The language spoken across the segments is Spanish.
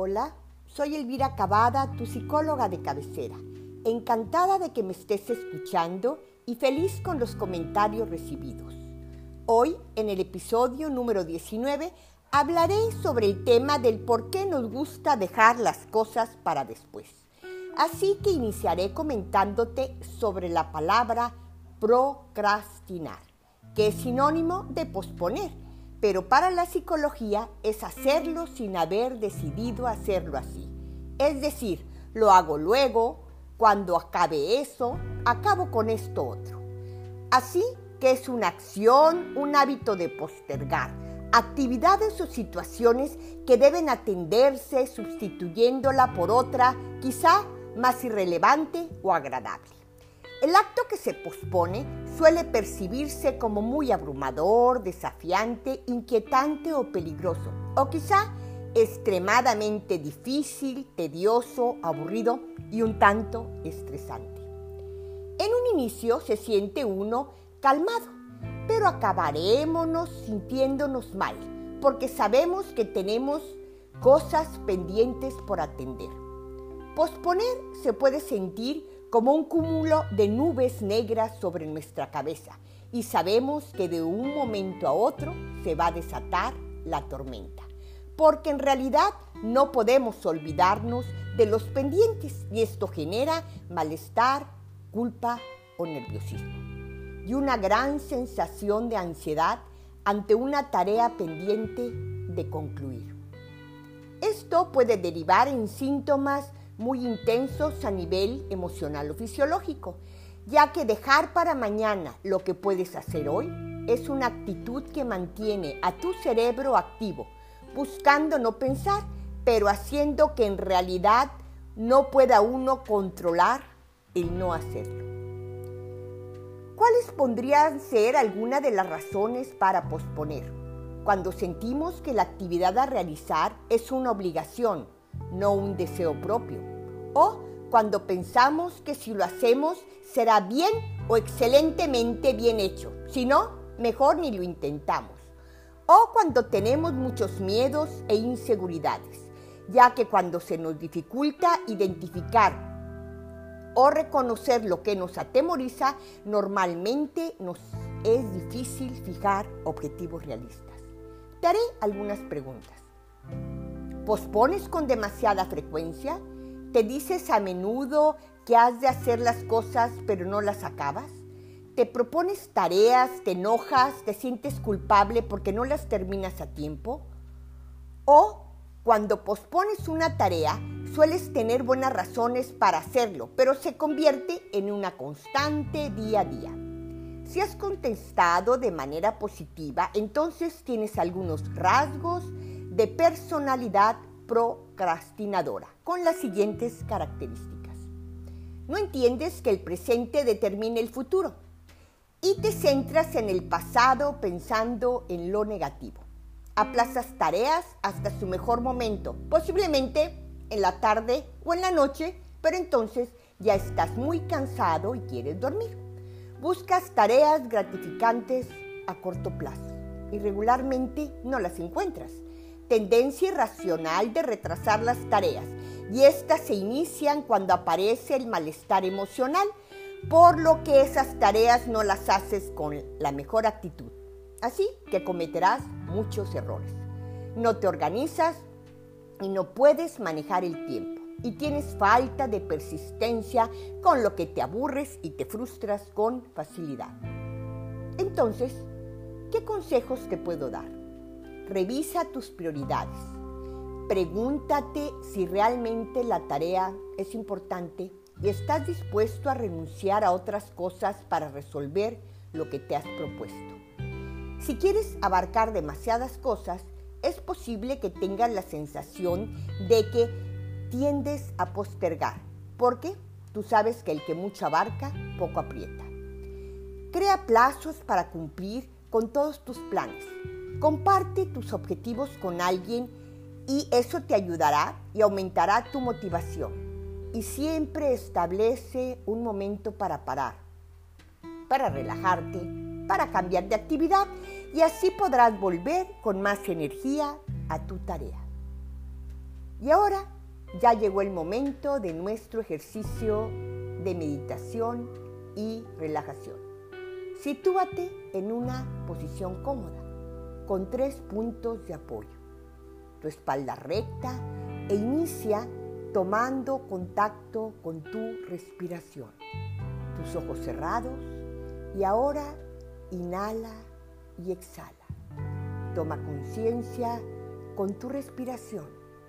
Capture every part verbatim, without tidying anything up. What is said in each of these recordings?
Hola, soy Elvira Cavada, tu psicóloga de cabecera. Encantada de que me estés escuchando y feliz con los comentarios recibidos. Hoy, en el episodio número diecinueve, hablaré sobre el tema del por qué nos gusta dejar las cosas para después. Así que iniciaré comentándote sobre la palabra procrastinar, que es sinónimo de posponer, pero para la psicología es hacerlo sin haber decidido hacerlo así. Es decir, lo hago luego, cuando acabe eso, acabo con esto otro. Así que es una acción, un hábito de postergar, actividades o situaciones que deben atenderse sustituyéndola por otra, quizá más irrelevante o agradable. El acto que se pospone suele percibirse como muy abrumador, desafiante, inquietante o peligroso, o quizá extremadamente difícil, tedioso, aburrido y un tanto estresante. En un inicio se siente uno calmado, pero acabaremos sintiéndonos mal, porque sabemos que tenemos cosas pendientes por atender. Posponer se puede sentir como un cúmulo de nubes negras sobre nuestra cabeza y sabemos que de un momento a otro se va a desatar la tormenta, porque en realidad no podemos olvidarnos de los pendientes y esto genera malestar, culpa o nerviosismo y una gran sensación de ansiedad ante una tarea pendiente de concluir. Esto puede derivar en síntomas muy intensos a nivel emocional o fisiológico, ya que dejar para mañana lo que puedes hacer hoy es una actitud que mantiene a tu cerebro activo, buscando no pensar, pero haciendo que en realidad no pueda uno controlar el no hacerlo. ¿Cuáles podrían ser algunas de las razones para posponer? Cuando sentimos que la actividad a realizar es una obligación, no un deseo propio. O cuando pensamos que si lo hacemos será bien o excelentemente bien hecho. Si no, mejor ni lo intentamos. O cuando tenemos muchos miedos e inseguridades, ya que cuando se nos dificulta identificar o reconocer lo que nos atemoriza, normalmente nos es difícil fijar objetivos realistas. Te haré algunas preguntas. ¿Pospones con demasiada frecuencia? ¿Te dices a menudo que has de hacer las cosas pero no las acabas? ¿Te propones tareas, te enojas, te sientes culpable porque no las terminas a tiempo? ¿O cuando pospones una tarea sueles tener buenas razones para hacerlo, pero se convierte en una constante día a día? Si has contestado de manera positiva, entonces tienes algunos rasgos de personalidad procrastinadora, con las siguientes características. No entiendes que el presente determina el futuro y te centras en el pasado pensando en lo negativo. Aplazas tareas hasta su mejor momento, posiblemente en la tarde o en la noche, pero entonces ya estás muy cansado y quieres dormir. Buscas tareas gratificantes a corto plazo y regularmente no las encuentras. Tendencia irracional de retrasar las tareas y estas se inician cuando aparece el malestar emocional, por lo que esas tareas no las haces con la mejor actitud. Así que cometerás muchos errores. No te organizas y no puedes manejar el tiempo y tienes falta de persistencia, con lo que te aburres y te frustras con facilidad. Entonces, ¿qué consejos te puedo dar? Revisa tus prioridades. Pregúntate si realmente la tarea es importante y estás dispuesto a renunciar a otras cosas para resolver lo que te has propuesto. Si quieres abarcar demasiadas cosas, es posible que tengas la sensación de que tiendes a postergar, porque tú sabes que el que mucho abarca, poco aprieta. Crea plazos para cumplir con todos tus planes. Comparte tus objetivos con alguien y eso te ayudará y aumentará tu motivación. Y siempre establece un momento para parar, para relajarte, para cambiar de actividad y así podrás volver con más energía a tu tarea. Y ahora ya llegó el momento de nuestro ejercicio de meditación y relajación. Sitúate en una posición cómoda, con tres puntos de apoyo. Tu espalda recta e inicia tomando contacto con tu respiración. Tus ojos cerrados y ahora inhala y exhala. Toma conciencia con tu respiración.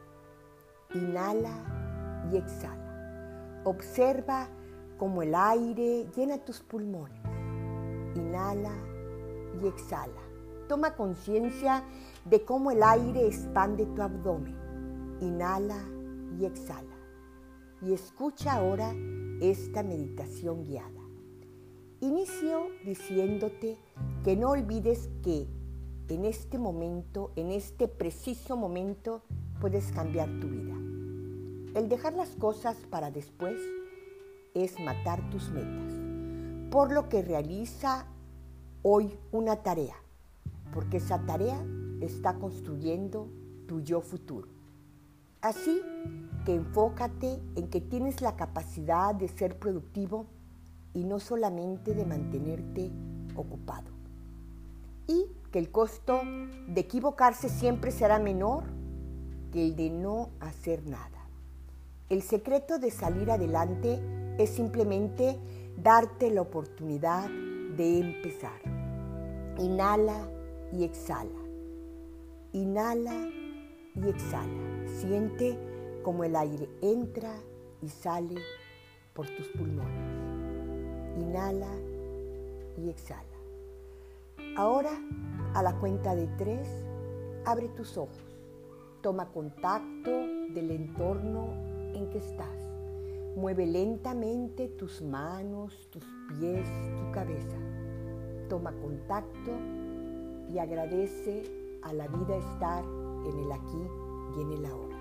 Inhala y exhala. Observa cómo el aire llena tus pulmones. Inhala y exhala. Toma conciencia de cómo el aire expande tu abdomen. Inhala y exhala. Y escucha ahora esta meditación guiada. Inicio diciéndote que no olvides que en este momento, en este preciso momento, puedes cambiar tu vida. El dejar las cosas para después es matar tus metas, por lo que realiza hoy una tarea, porque esa tarea está construyendo tu yo futuro. Así que enfócate en que tienes la capacidad de ser productivo y no solamente de mantenerte ocupado. Y que el costo de equivocarse siempre será menor que el de no hacer nada. El secreto de salir adelante es simplemente darte la oportunidad de empezar. Inhala y exhala. Inhala y exhala. Siente como el aire entra y sale por tus pulmones. Inhala y exhala. Ahora, a la cuenta de tres, abre tus ojos. Toma contacto del entorno en que estás. Mueve lentamente tus manos, tus pies, tu cabeza. Toma contacto y agradece a la vida estar en el aquí y en el ahora.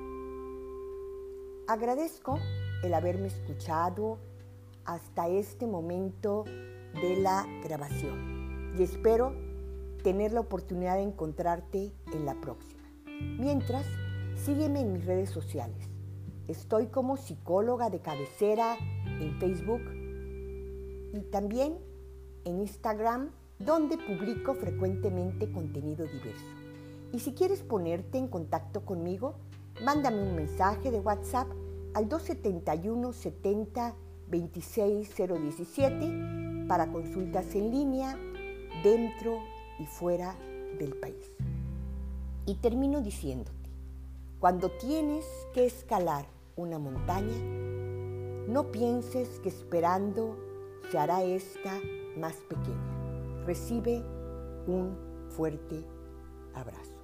Agradezco el haberme escuchado hasta este momento de la grabación y espero tener la oportunidad de encontrarte en la próxima. Mientras, sígueme en mis redes sociales. Estoy como psicóloga de cabecera en Facebook y también en Instagram, donde publico frecuentemente contenido diverso. Y si quieres ponerte en contacto conmigo, mándame un mensaje de WhatsApp al dos setenta y uno setenta veintiséis cero diecisiete para consultas en línea dentro y fuera del país. Y termino diciéndote, cuando tienes que escalar una montaña, no pienses que esperando se hará esta más pequeña. Recibe un fuerte abrazo.